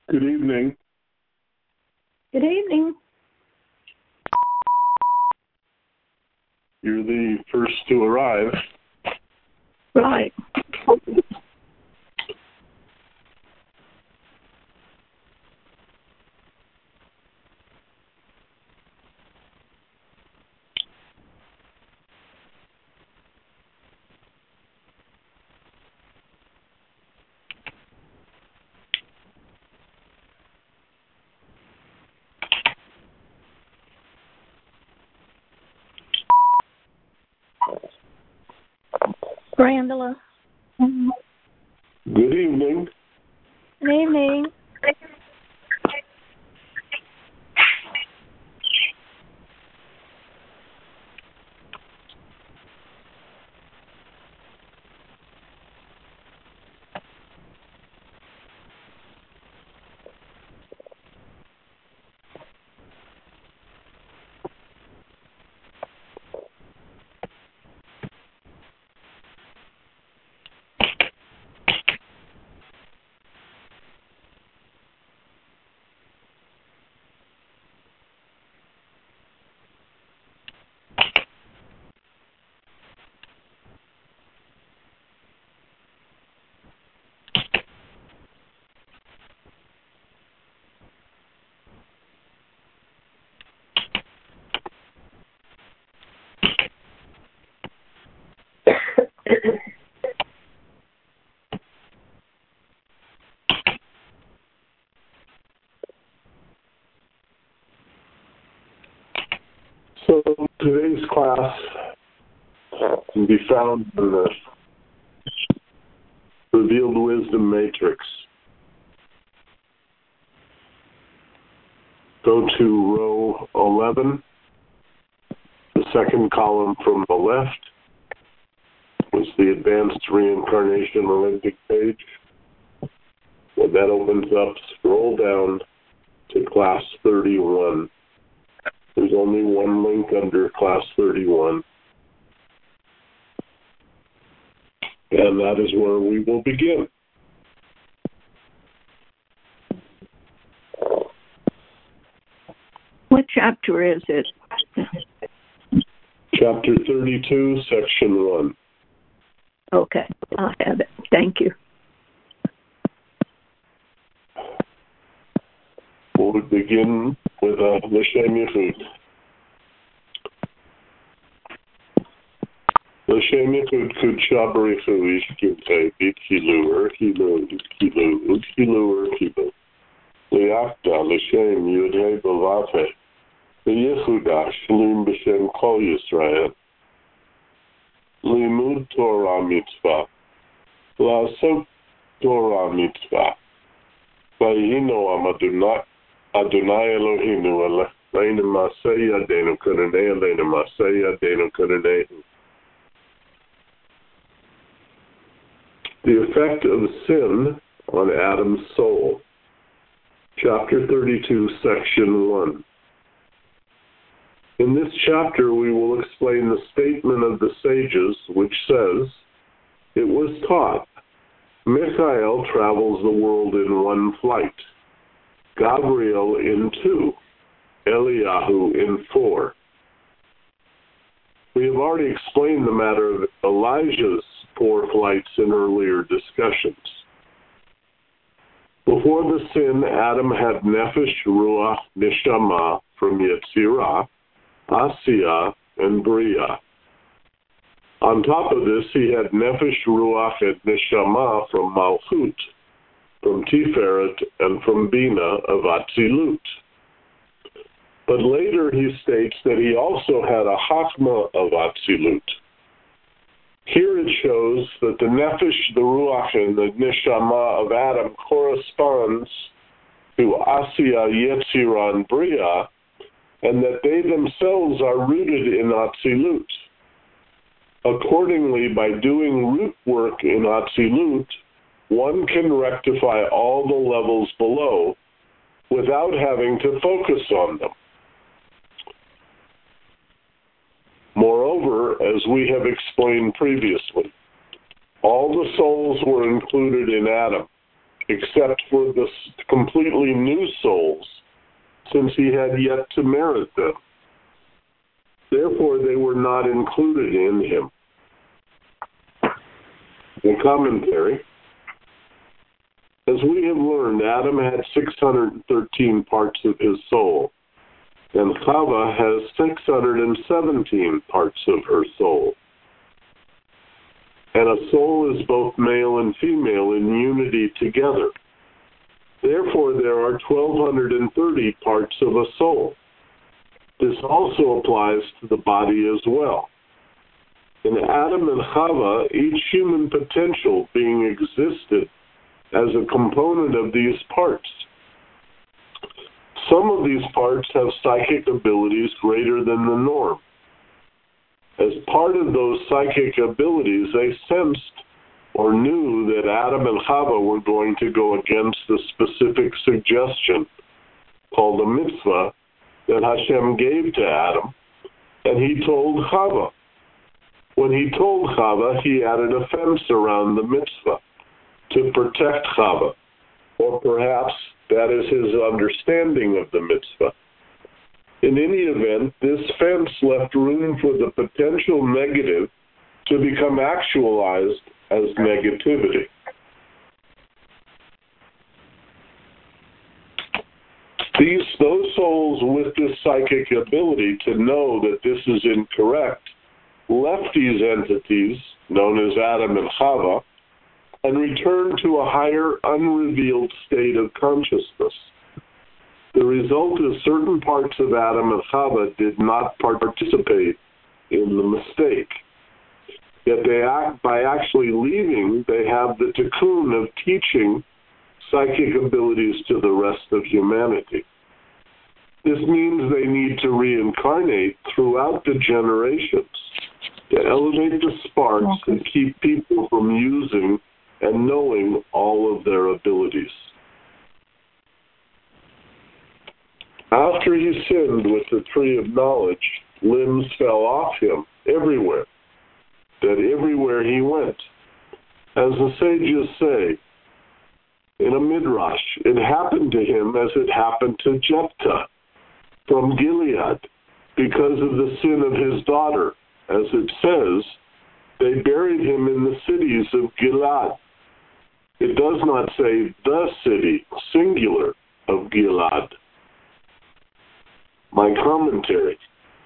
Good evening. Good evening. You're the first to arrive. Right. Brandela. Good evening. Good evening. So today's class can be found in the Revealed Wisdom Matrix. Go to row 11, the second column from the left was the Advanced Reincarnation Olympic page. When that opens up, scroll down to class 31. There's only one link under class 31. And that is where we will begin. What chapter is it? Chapter 32, section 1. Okay, I have it. Thank you. We'll begin with L'Shem Yichud. L'Shem Yichud Kudsha Barichu Ish Kimtei B'Kilu Kilu Kilu Kilu Kilu Liakta L'Shem Yudhei B'Vate L'Yichuda Shlim B'Shem Kol Yisrael Limud Torah Mitzvah La'asot Torah Mitzvah Vayino Am Adonai Eloheinu Eleinu Masei Yadeinu Kunanei Eleinu Masei Yadeinu Kunanei. The effect of sin on Adam's soul. Chapter 32, section 1. In this chapter, we will explain the statement of the sages, which says, "It was taught, Michael travels the world in one flight, Gabriel in 2, Eliyahu in 4. We have already explained the matter of Elijah's 4 flights in earlier discussions. Before the sin, Adam had Nefesh, Ruach, Neshama from Yetzirah, Asiya, and Bria. On top of this, he had Nefesh, Ruach, and Neshama from Malchut, from Tiferet, and from Bina of Atzilut. But later he states that he also had a Chachma of Atzilut. Here it shows that the Nefesh, the Ruach, and the Neshama of Adam corresponds to Asiya, Yetzirah, and Bria, and that they themselves are rooted in Atzilut. Accordingly, by doing root work in Atzilut, one can rectify all the levels below without having to focus on them. Moreover, as we have explained previously, all the souls were included in Adam, except for the completely new souls, since he had yet to merit them. Therefore, they were not included in him. The commentary. As we have learned, Adam had 613 parts of his soul, and Chava has 617 parts of her soul. And a soul is both male and female in unity together. Therefore, there are 1,230 parts of a soul. This also applies to the body as well. In Adam and Chava, each human potential being existed as a component of these parts. Some of these parts have psychic abilities greater than the norm. As part of those psychic abilities, they sensed or knew that Adam and Chava were going to go against the specific suggestion called a mitzvah that Hashem gave to Adam, and he told Chava. When he told Chava, he added a fence around the mitzvah to protect Chava, or perhaps that is his understanding of the mitzvah. In any event, this fence left room for the potential negative to become actualized as negativity. Those souls with this psychic ability to know that this is incorrect left these entities, known as Adam and Chava, and returned to a higher, unrevealed state of consciousness. The result is certain parts of Adam and Chava did not participate in the mistake. Yet by actually leaving, they have the tikkun of teaching psychic abilities to the rest of humanity. This means they need to reincarnate throughout the generations to elevate the sparks and keep people from using and knowing all of their abilities. After he sinned with the tree of knowledge, limbs fell off him everywhere, that everywhere he went. As the sages say, in a midrash, it happened to him as it happened to Jephthah from Gilead, because of the sin of his daughter. As it says, they buried him in the cities of Gilad. It does not say the city, singular, of Gilad. My commentary.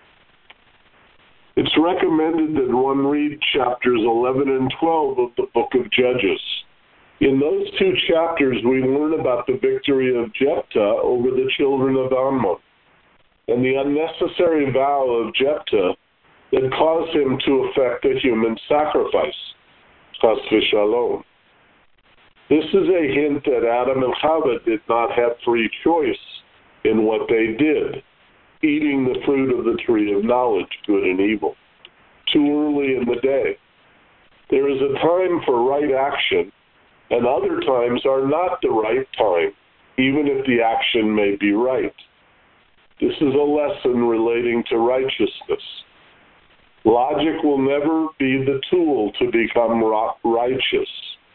It's recommended that one read chapters 11 and 12 of the book of Judges. In those two chapters, we learn about the victory of Jephthah over the children of Ammon and the unnecessary vow of Jephthah that caused him to effect a human sacrifice, chas v'shalom. This is a hint that Adam and Chava did not have free choice in what they did, eating the fruit of the tree of knowledge, good and evil, too early in the day. There is a time for right action, and other times are not the right time, even if the action may be right. This is a lesson relating to righteousness. Logic will never be the tool to become righteous.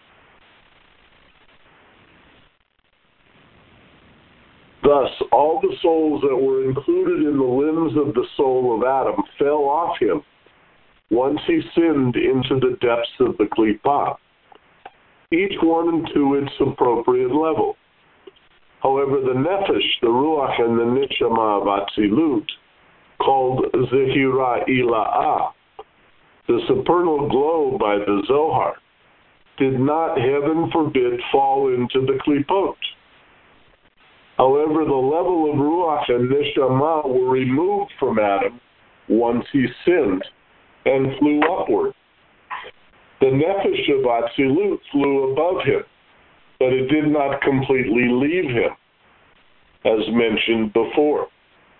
Thus, all the souls that were included in the limbs of the soul of Adam fell off him once he sinned into the depths of the Klipah, each one to its appropriate level. However, the Nefesh, the Ruach, and the Neshama of Atzilut, called Zehira Ila'ah, the supernal glow by the Zohar, did not, heaven forbid, fall into the Klipot. However, the level of Ruach and Neshama were removed from Adam once he sinned and flew upward. The Nefesh of Atzilut flew above him, but it did not completely leave him, as mentioned before.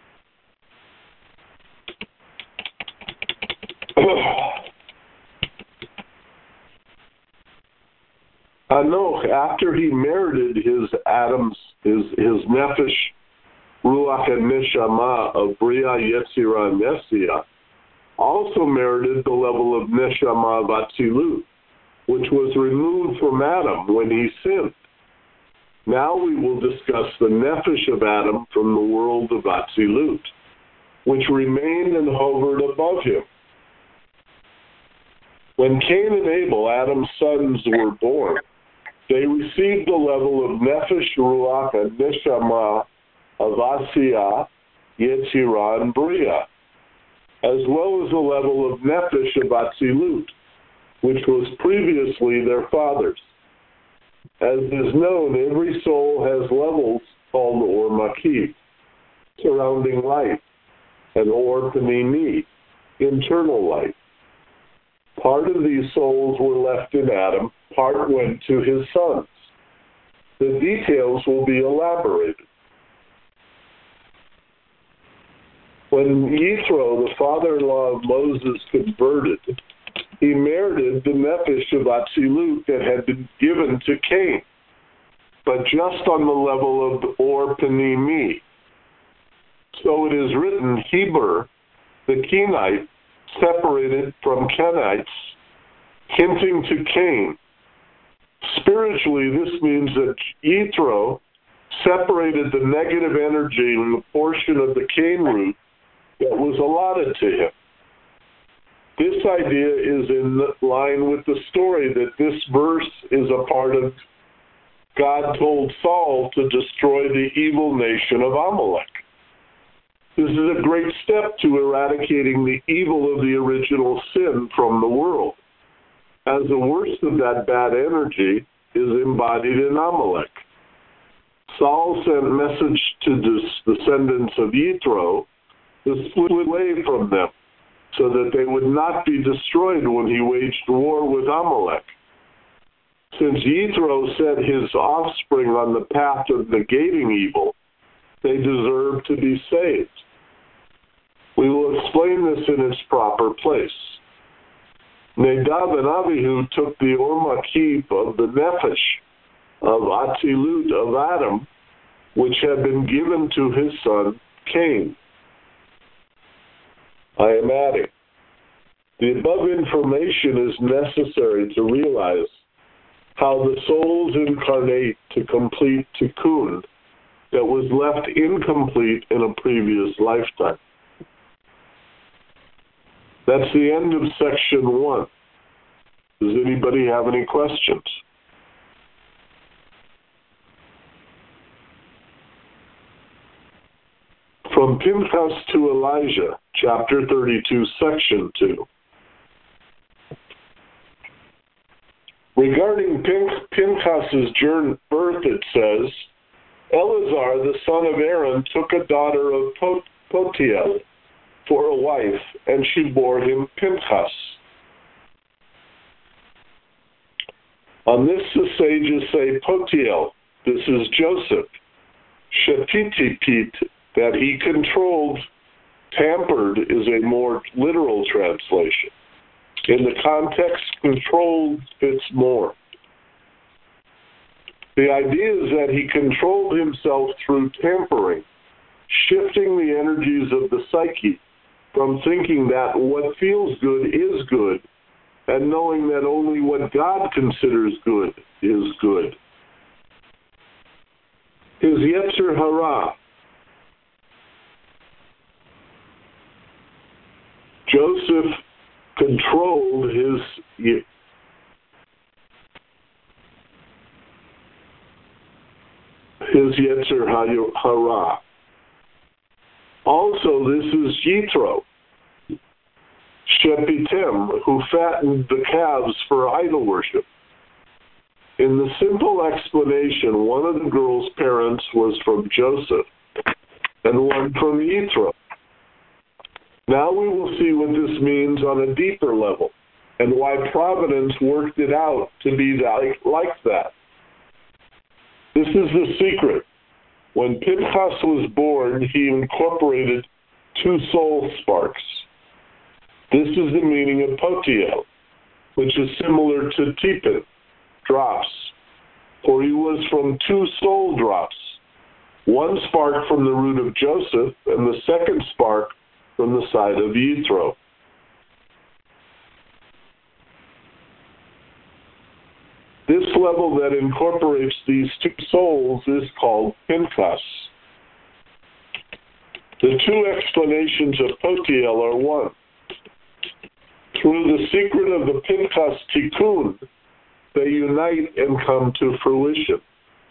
Anoch, after he merited his Nefesh, Ruach, and Neshama of Bria, Yetzirah, and Nesiah, also merited the level of Neshama of Atzilut, which was removed from Adam when he sinned. Now we will discuss the nephesh of Adam from the world of Atzilut, which remained and hovered above him. When Cain and Abel, Adam's sons, were born, they received the level of nefesh, ruach, and neshama of Asiyah, Yetzirah, and Bria, as well as the level of nefesh of Atzilut, which was previously their father's. As is known, every soul has levels called Or Makif, surrounding light, and Or Panimi, internal light. Part of these souls were left in Adam, part went to his sons. The details will be elaborated. When Yithro, the father-in-law of Moses, converted, he merited the nefesh of Atzilut that had been given to Cain, but just on the level of Or Panimi. So it is written, Heber, the Kenite, separated from Kenites, hinting to Cain. Spiritually, this means that Yithro separated the negative energy in the portion of the Cain root that was allotted to him. This idea is in line with the story that this verse is a part of God told Saul to destroy the evil nation of Amalek. This is a great step to eradicating the evil of the original sin from the world, as the worst of that bad energy is embodied in Amalek. Saul sent message to the descendants of Yithro to split away from them, so that they would not be destroyed when he waged war with Amalek. Since Yithro set his offspring on the path of negating evil, they deserve to be saved. We will explain this in its proper place. Nadab and Abihu took the Or Makif of the nefesh of Atzilut of Adam, which had been given to his son Cain. I am adding, the above information is necessary to realize how the souls incarnate to complete tikkun that was left incomplete in a previous lifetime. That's the end of section 1. Does anybody have any questions? From Pinchas to Elijah, chapter 32, section 2. Regarding Pinchas's birth, it says, Eleazar, the son of Aaron, took a daughter of Potiel for a wife, and she bore him Pinchas. On this the sages say Potiel, this is Joseph, Shetitipit, that he controlled, tampered is a more literal translation. In the context, controlled fits more. The idea is that he controlled himself through tampering, shifting the energies of the psyche from thinking that what feels good is good, and knowing that only what God considers good is good. His Yetzer Hara. Joseph controlled his Yetzer Hara. Also, this is Yithro, Shepitem, who fattened the calves for idol worship. In the simple explanation, one of the girl's parents was from Joseph and one from Yithro. Now we will see what this means on a deeper level and why Providence worked it out to be like that. This is the secret. When Pinchas was born, he incorporated 2 soul sparks. This is the meaning of Potiel, which is similar to Tipin, drops, for he was from 2 soul drops, one spark from the root of Joseph and the second spark from the side of Yithro. This level that incorporates these two souls is called Pinchas. The two explanations of Potiel are one. Through the secret of the Pinchas Tikkun, they unite and come to fruition.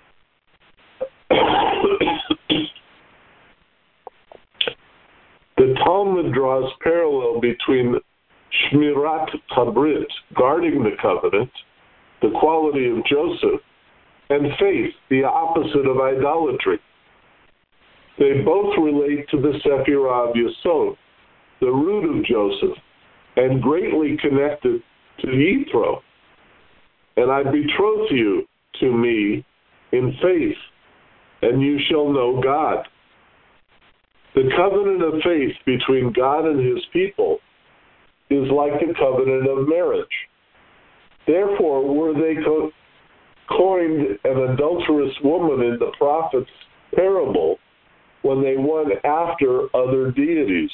The Talmud draws parallel between Shmirat Habrit, guarding the covenant, the quality of Joseph, and faith, the opposite of idolatry. They both relate to the Sephirah of Yesod, the root of Joseph, and greatly connected to Yitro. And I betroth you to me in faith, and you shall know God. The covenant of faith between God and his people is like the covenant of marriage. Therefore, were they coined an adulterous woman in the prophet's parable when they went after other deities.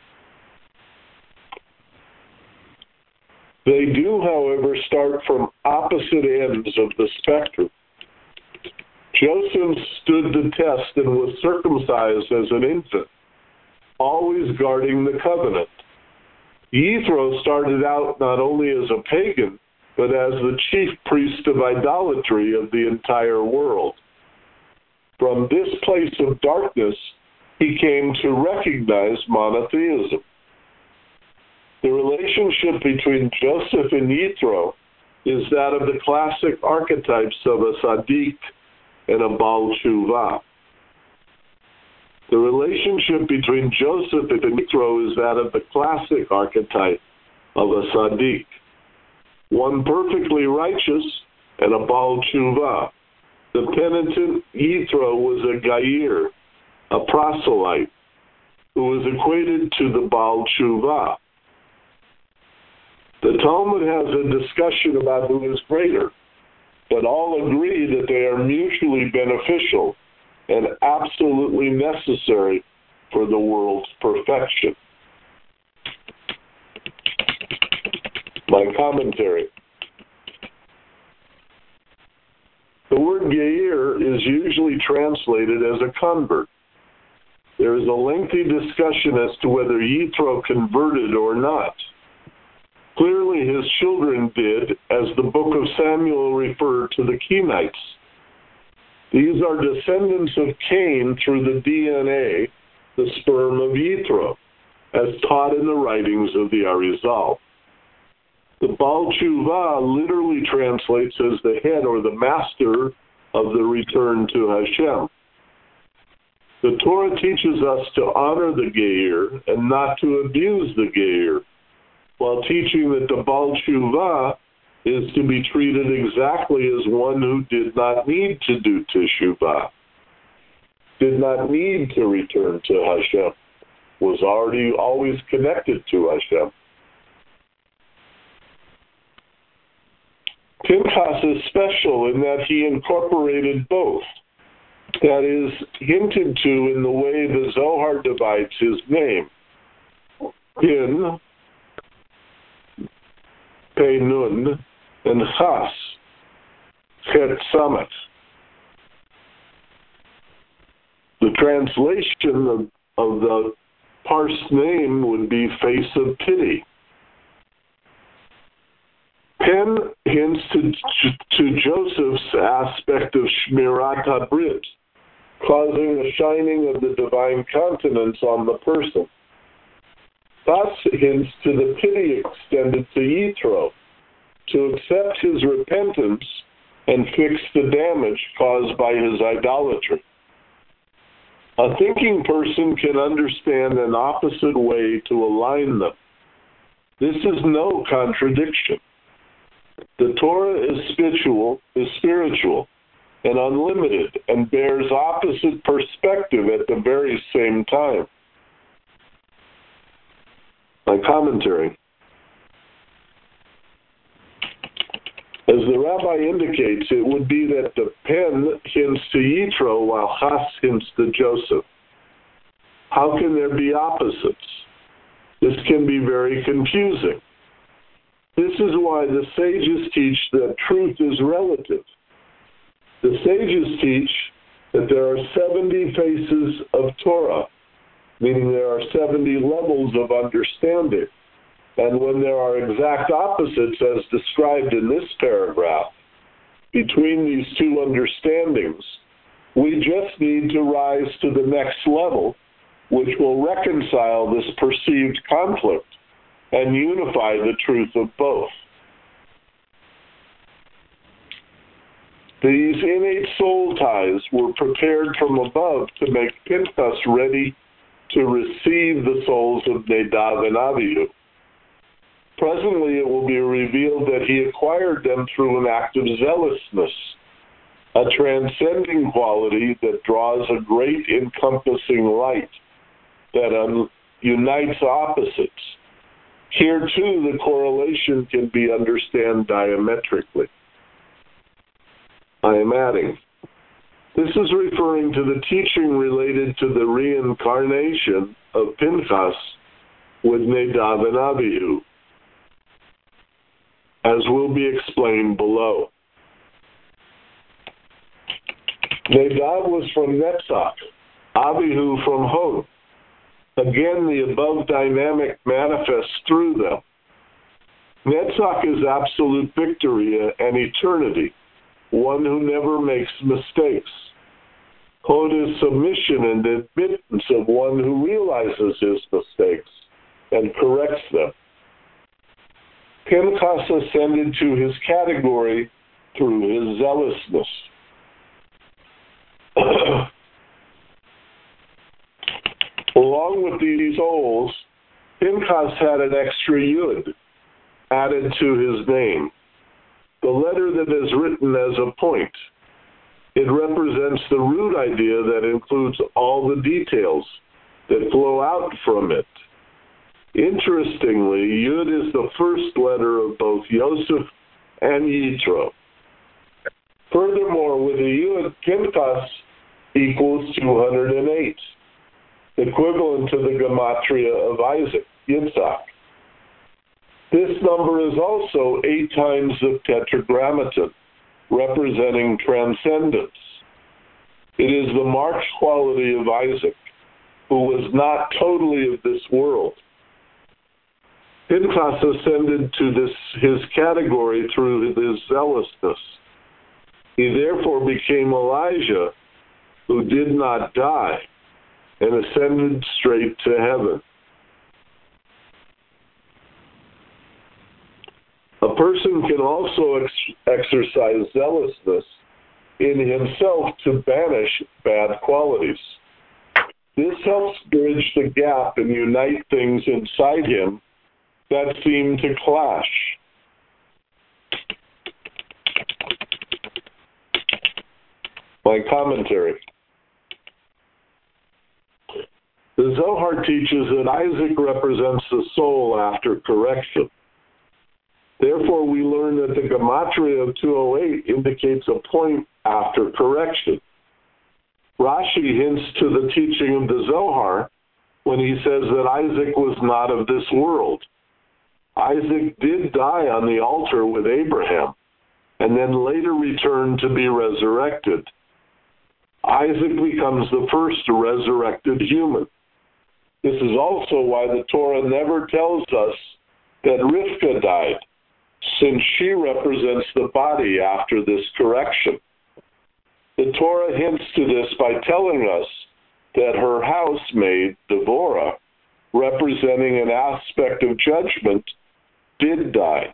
They do, however, start from opposite ends of the spectrum. Joseph stood the test and was circumcised as an infant, always guarding the covenant. Yitro started out not only as a pagan, but as the chief priest of idolatry of the entire world. From this place of darkness, he came to recognize monotheism. The relationship between Joseph and Yitro is that of the classic archetypes of a Sadiq and a Baal Tshuva. The relationship between Joseph and Yitro is that of the classic archetype of a Sadiq, one perfectly righteous and a Baal Tshuva. The penitent Yitro was a Gair, a proselyte, who was equated to the Baal Tshuva. The Talmud has a discussion about who is greater, but all agree that they are mutually beneficial and absolutely necessary for the world's perfection. My commentary. The word Geir is usually translated as a convert. There is a lengthy discussion as to whether Yitro converted or not. Clearly his children did, as the book of Samuel referred to the Kenites. These are descendants of Cain through the DNA, the sperm of Yitro, as taught in the writings of the Arizal. The Baal Tshuva literally translates as the head or the master of the return to Hashem. The Torah teaches us to honor the Geir and not to abuse the Geir, while teaching that the Baal Tshuva is to be treated exactly as one who did not need to do Teshuvah, did not need to return to Hashem, was already always connected to Hashem. Pinchas is special in that he incorporated both. That is hinted to in the way the Zohar divides his name. Pin, Pei Nun, and Chas, Chet Samet. The translation of the parsed name would be face of pity. Pen hints to Joseph's aspect of Shmirat HaBrit, causing a shining of the divine countenance on the person. Thus hints to the pity extended to Yitro, to accept his repentance and fix the damage caused by his idolatry. A thinking person can understand an opposite way to align them. This is no contradiction. The Torah is spiritual and unlimited and bears opposite perspective at the very same time. My commentary. As the rabbi indicates, it would be that the pen hints to Yitro while Chas hints to Joseph. How can there be opposites? This can be very confusing. This is why the sages teach that truth is relative. The sages teach that there are 70 faces of Torah, meaning there are 70 levels of understanding. And when there are exact opposites, as described in this paragraph, between these two understandings, we just need to rise to the next level, which will reconcile this perceived conflict and unify the truth of both. These innate soul ties were prepared from above to make Pinchas ready to receive the souls of Nadav and Avihu. Presently, it will be revealed that he acquired them through an act of zealousness, a transcending quality that draws a great encompassing light that unites opposites. Here, too, the correlation can be understood diametrically. I am adding, this is referring to the teaching related to the reincarnation of Pinchas with Nadav and Avihu, as will be explained below. Nadav was from Netzach, Avihu from Hod. Again, the above dynamic manifests through them. Netzach is absolute victory and eternity, one who never makes mistakes. Hod is submission and admittance of one who realizes his mistakes and corrects them. Pinchas ascended to his category through his zealousness. Along with these souls, Pinchas had an extra yud added to his name, the letter that is written as a point. It represents the root idea that includes all the details that flow out from it. Interestingly, Yud is the first letter of both Yosef and Yitro. Furthermore, with a Yud, Pinchas equals 208, equivalent to the gematria of Isaac, Yitzhak. This number is also 8 times the tetragrammaton, representing transcendence. It is the marked quality of Isaac, who was not totally of this world. Pinchas ascended to his category through his zealousness. He therefore became Elijah, who did not die, and ascended straight to heaven. A person can also exercise zealousness in himself to banish bad qualities. This helps bridge the gap and unite things inside him that seem to clash. My commentary. The Zohar teaches that Isaac represents the soul after correction. Therefore, we learn that the gematria of 208 indicates a point after correction. Rashi hints to the teaching of the Zohar when he says that Isaac was not of this world. Isaac did die on the altar with Abraham, and then later returned to be resurrected. Isaac becomes the first resurrected human. This is also why the Torah never tells us that Rivka died, since she represents the body after this correction. The Torah hints to this by telling us that her housemaid, Devorah, representing an aspect of judgment, did die.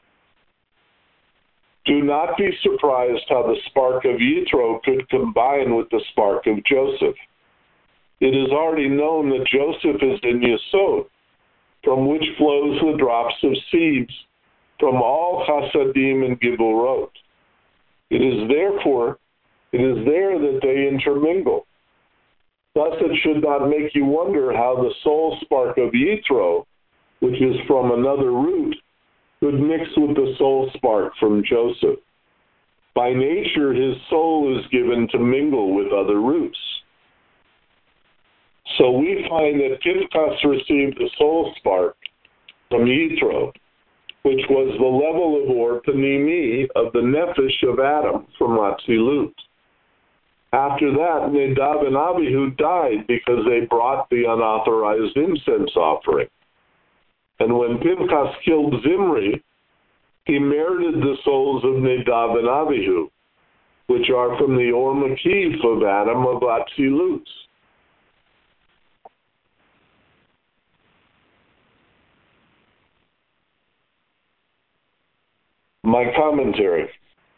Do not be surprised how the spark of Yitro could combine with the spark of Joseph. It is already known that Joseph is in Yesod, from which flows the drops of seeds from all Chasadim and Gibborot. It is there that they intermingle. Thus it should not make you wonder how the soul spark of Yitro, which is from another root, could mix with the soul spark from Joseph. By nature, his soul is given to mingle with other roots. So we find that Pinchas received the soul spark from Yitro, which was the level of Or Panimi of the Nefesh of Adam from Atzilut. After that, Nadav and Abihu died because they brought the unauthorized incense offering. And when Pinchas killed Zimri, he merited the souls of Nadav and Abihu, which are from the Or Makif of Adam of Atzilut. My commentary.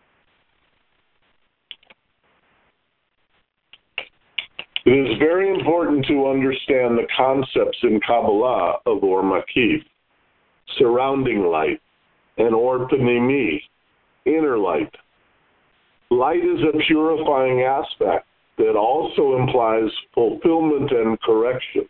It is very important to understand the concepts in Kabbalah of Or Makif, surrounding light, and Or Panimi, inner light. Light is a purifying aspect that also implies fulfillment and correction.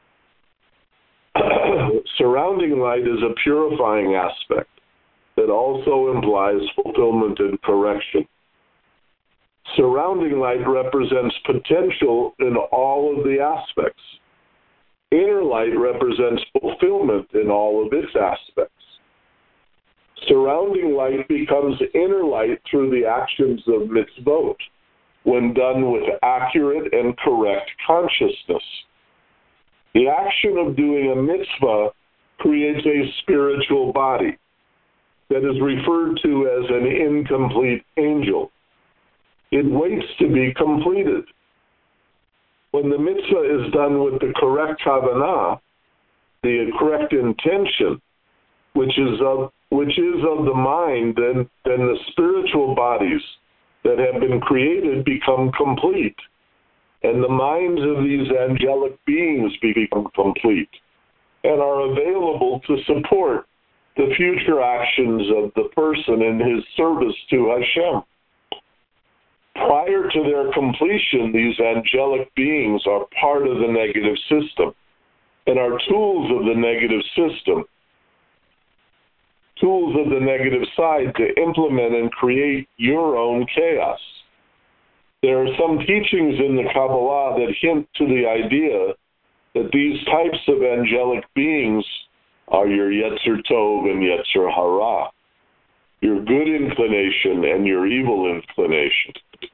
Surrounding light is a purifying aspect that also implies fulfillment and correction. Surrounding light represents potential in all of the aspects. Inner light represents fulfillment in all of its aspects. Surrounding light becomes inner light through the actions of mitzvot, when done with accurate and correct consciousness. The action of doing a mitzvah creates a spiritual body that is referred to as an incomplete angel. It waits to be completed. When the mitzvah is done with the correct kavanah, the correct intention, which is of the mind, then the spiritual bodies that have been created become complete, and the minds of these angelic beings become complete and are available to support the future actions of the person in his service to Hashem. Prior to their completion, these angelic beings are part of the negative system and are tools of the negative system, tools of the negative side to implement and create your own chaos. There are some teachings in the Kabbalah that hint to the idea that these types of angelic beings are your Yetzer Tov and Yetzer Hara, your good inclination and your evil inclination.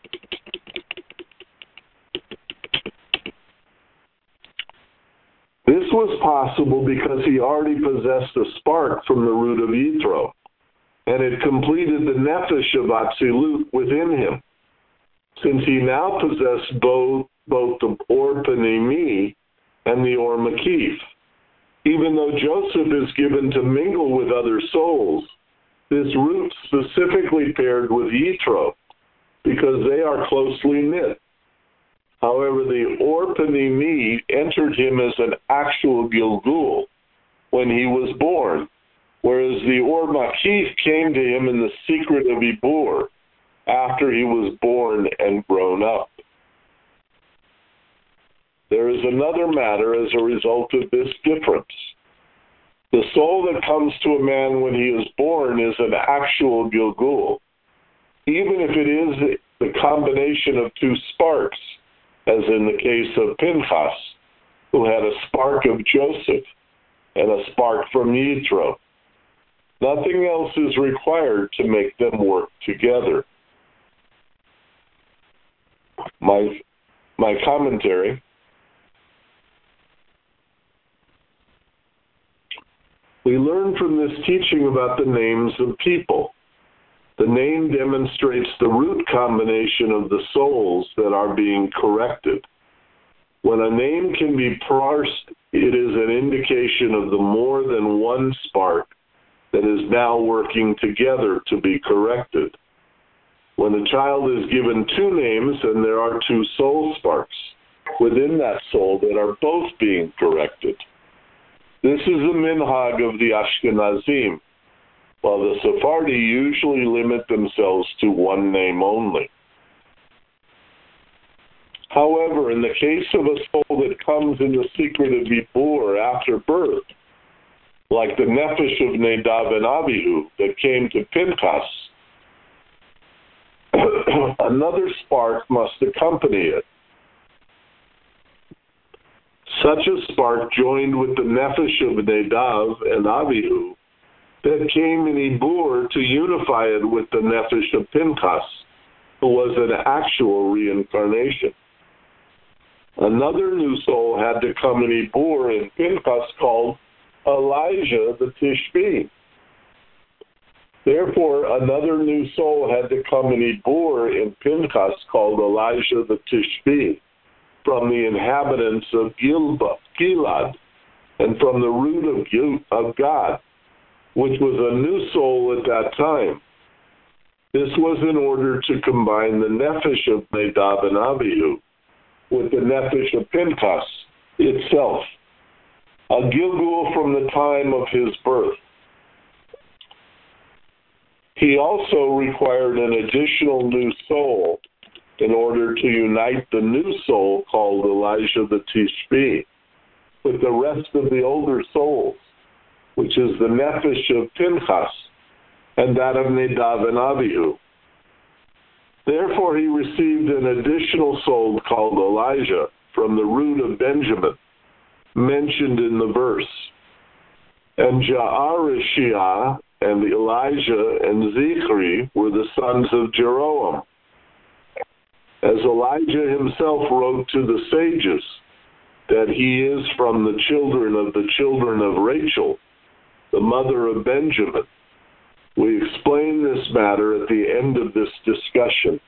This was possible because he already possessed a spark from the root of Yitro, and it completed the Nefesh of Atzilut within him, since he now possessed both the Or Panimi and the Or Makif. Even though Joseph is given to mingle with other souls, this root specifically paired with Yitro, because they are closely knit. However, the Or Panimi entered him as an actual Gilgul when he was born, whereas the Or Makif came to him in the secret of Ibur after he was born and grown up. There is another matter as a result of this difference. The soul that comes to a man when he is born is an actual Gilgul, even if it is the combination of two sparks, as in the case of Pinchas, who had a spark of Joseph and a spark from Yitro. Nothing else is required to make them work together. My commentary. We learn from this teaching about the names of people. The name demonstrates the root combination of the souls that are being corrected. When a name can be parsed, it is an indication of the more than one spark that is now working together to be corrected. When a child is given two names, and there are two soul sparks within that soul that are both being corrected. This is a minhag of the Ashkenazim, while the Sephardi usually limit themselves to one name only. However, in the case of a soul that comes in the secret of Ibur after birth, like the Nefesh of Nadav and Abihu that came to Pinchas, another spark must accompany it. Such a spark joined with the Nefesh of Nadav and Abihu that came in Ebor to unify it with the Nefesh of Pinchas, who was an actual reincarnation. Another new soul had to come in Ebor in Pinchas called Elijah the Tishbi. Therefore, another new soul had to come in Ebor in Pinchas called Elijah the Tishbi, from the inhabitants of Gilad, and from the root of God, which was a new soul at that time. This was in order to combine the Nefesh of Nadav and Abihu with the Nefesh of Pinchas itself, a Gilgul from the time of his birth. He also required an additional new soul in order to unite the new soul called Elijah the Tishbi with the rest of the older souls, which is the Nefesh of Pinchas and that of Nadav and Abihu. Therefore, he received an additional soul called Elijah from the root of Benjamin, mentioned in the verse. And Ja'arishiyah and Elijah and Zichri were the sons of Jeroam. As Elijah himself wrote to the sages that he is from the children of Rachel, the mother of Benjamin. We explain this matter at the end of this discussion.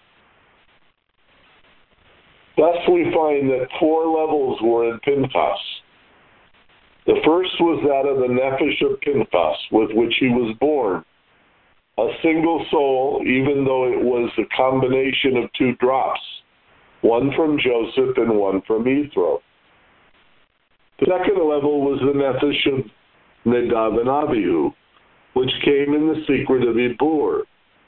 Thus we find that 4 levels were in Pinchas. The first was that of the Nefesh of Pinchas, with which he was born, a single soul, even though it was a combination of 2 drops, one from Joseph and one from Ethro. The second level was the Nefesh of Nadav and Abihu, which came in the secret of Ebor,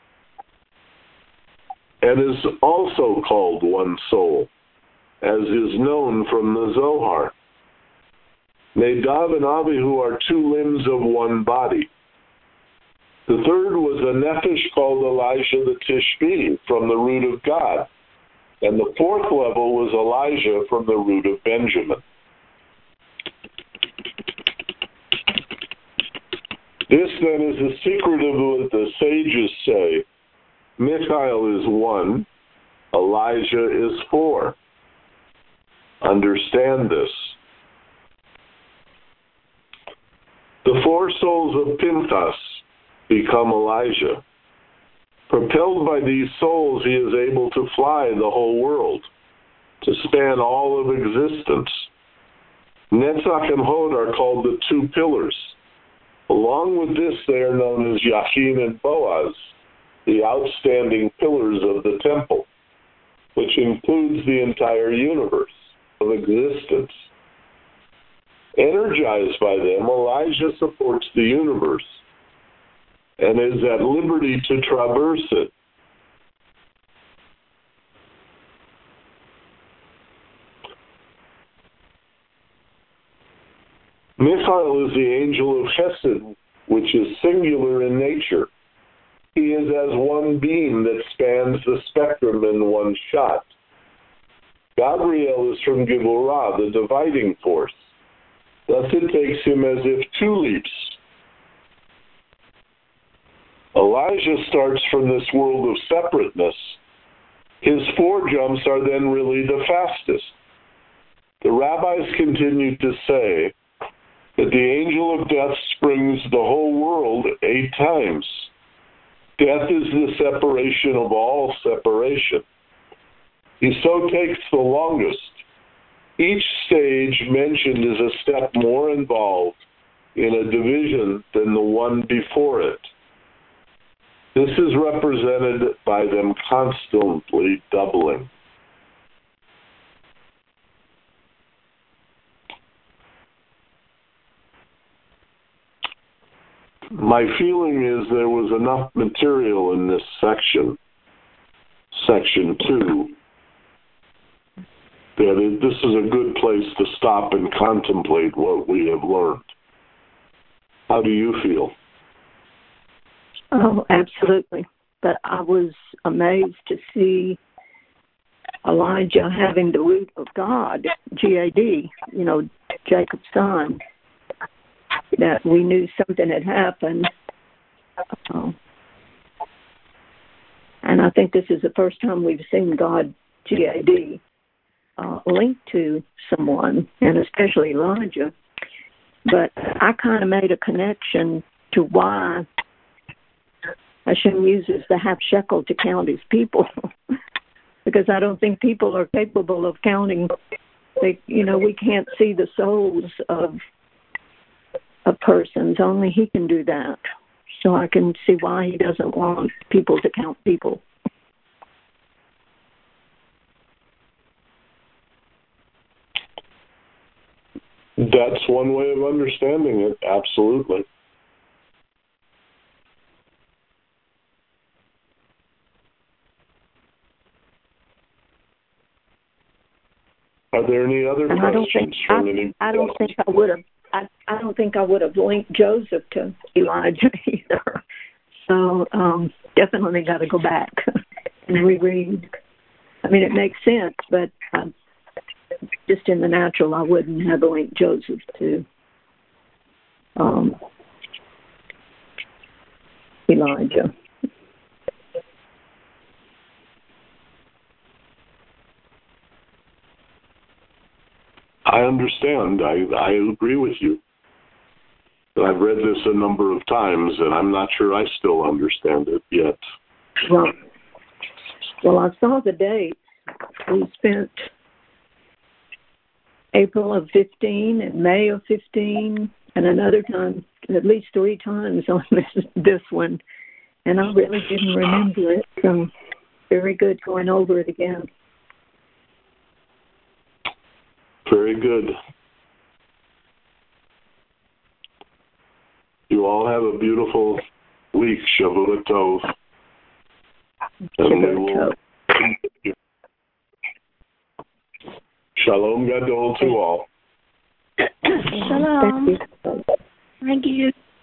and is also called one soul, as is known from the Zohar. Nadav and Abihu are 2 limbs of one body. The third was a Nefesh called Elijah the Tishbi, from the root of God, and the 4th level was Elijah from the root of Benjamin. This, then, is the secret of what the sages say. Michael is 1, Elijah is 4. Understand this. The 4 souls of Pinchas become Elijah. Propelled by these souls, he is able to fly the whole world, to span all of existence. Netzach and Hod are called the 2 pillars. Along with this, they are known as Yachin and Boaz, the outstanding pillars of the temple, which includes the entire universe of existence. Energized by them, Elijah supports the universe and is at liberty to traverse it. Michael is the angel of Chesed, which is singular in nature. He is as one beam that spans the spectrum in one shot. Gabriel is from Givorah, the dividing force. Thus it takes him as if 2 leaps. Elijah starts from this world of separateness. His 4 jumps are then really the fastest. The rabbis continue to say that the angel of death springs the whole world 8 times. Death is the separation of all separation. He so takes the longest. Each stage mentioned is a step more involved in a division than the one before it. This is represented by them constantly doubling. My feeling is there was enough material in this section, section 2, that this is a good place to stop and contemplate what we have learned. How do you feel? Oh, absolutely. But I was amazed to see Elijah having the root of God, G-A-D, Jacob's son, that we knew something had happened And I think this is the first time we've seen God, G-A-D, linked to someone, and especially Elijah. But I kind of made a connection to why Hashem uses the half shekel to count his people. Because I don't think people are capable of counting. We can't see the souls of persons. Only he can do that. So I can see why he doesn't want people to count people. That's one way of understanding it, absolutely. Are there any other questions from any? I don't think I would have. I don't think I would have linked Joseph to Elijah either. So definitely got to go back and reread. I mean, it makes sense, but just in the natural, I wouldn't have linked Joseph to Elijah. I understand. I agree with you. I've read this a number of times, and I'm not sure I still understand it yet. Well, I saw the date. We spent April of 15 and May of 15, and another time, at least 3 times on this one. And I really didn't remember it, so very good going over it again. Very good. You all have a beautiful week, Shavua Tov. Shavua Tov. Shalom Gadol to all. Shalom. Thank you.